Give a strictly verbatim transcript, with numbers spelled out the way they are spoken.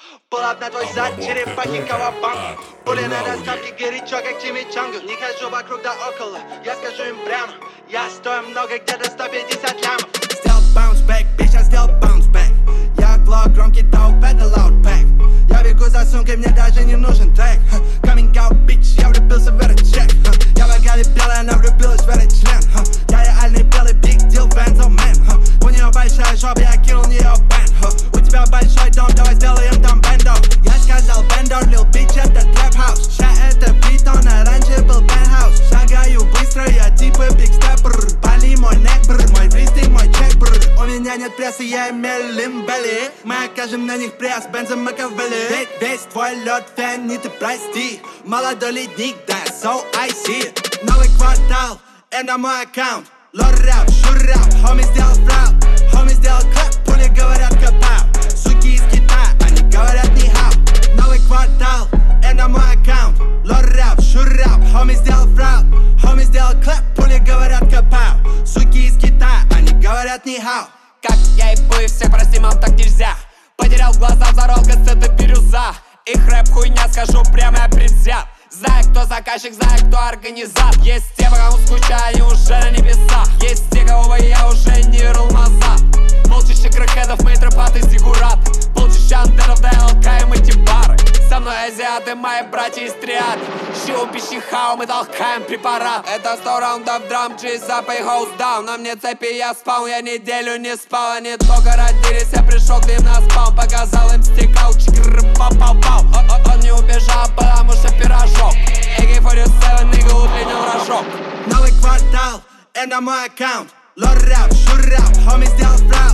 Pull up на твой зад, черепахи кавабанг. Пули на доставке, горячо как чимичангу. Не хожу вокруг да около, я скажу им прямо. Я стою много, где-то сто пятьдесят лямов. Сделал bounce back, bitch, я сделал bounce back. Я глок, громкий тауп, это loud pack. Я бегу за сумкой, мне даже не нужен трек. Coming out, bitch, я влюбился в этот чек. Я богатый белый, она влюбилась в этот член. Я реальный белый, big deal, Benzo man. У нее большая жопа, я кинул нее бэнд. У тебя большой дом, давай сделаем там бендо. Я сказал бендо, lil bitch, это trap house. Ща это битон, а раньше был penthouse. Шагаю быстро, я типа big stepper. Пали мой neck, брр, мой врист и мой чек, брр. У меня нет прессы, я имею лимбели. Мы окажем на них пресс, Бензо Макавелли. Весь, весь твой лед фэн, не ты прости. Молодой ледник, да, so I see it. Новый квартал, это мой аккаунт. Лор рэп, шур рэп, хоми сделал фрау. Хоми сделал клэп, пули говорят капау. Суки из Китая, они говорят ни хау. Новый квартал, это мой аккаунт. Лор рэп, шур рэп, хоми сделал фрау. Хоми сделал клэп, пули говорят капау. Суки из Китая, они говорят ни хау. Как я ебу и всех, прости, мам, так нельзя. Потерял глаза, взорвал кассеты бирюза. Их рэп хуйня, скажу прямо, я предвзят. Знаю, кто заказчик, знаю, кто организатор. Есть те, по кому скучаю, они уже на небесах. Есть те, кого я уже не рыл назад. Полчища крэкхедов, мы тропаты, зигураты. Полчища андеров, да я лкаем эти бары. Со мной азиаты, мои братья из триады. Щу, пищи, хау, мы толкаем препарат. Это сто раундов драм, джиз, up и house down. На мне цепи, я спал, я неделю не спал. Они только родились, я пришел к ним на спам. Показал им стекал, чикр, пау-пау-пау. Он не убежал, потому что пирожок. эй кей сорок семь, нигга, утренний рожок. Новый квартал, это мой аккаунт. Лор рэп, шур рэп, хоми сделал фрау.